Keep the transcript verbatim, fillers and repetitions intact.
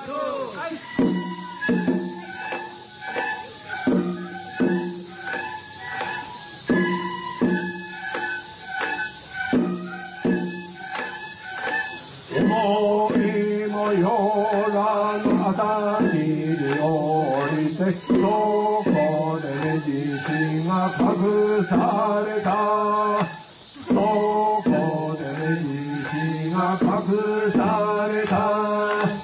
思いもよらぬ辺りに降りて、そこで虹が隠された。そこで虹が隠された。